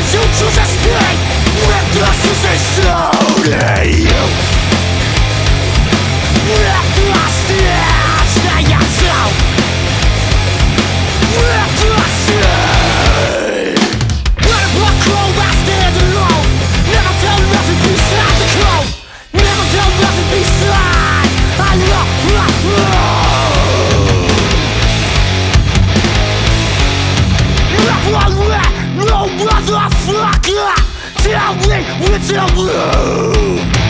you choose to speak with the say slowly. With the stairs that you saw. With the sea. When a black crow I stand alone. Never felt nothing beside the crow. Never felt nothing beside. I love. No motherfucker, tell me what's the blue.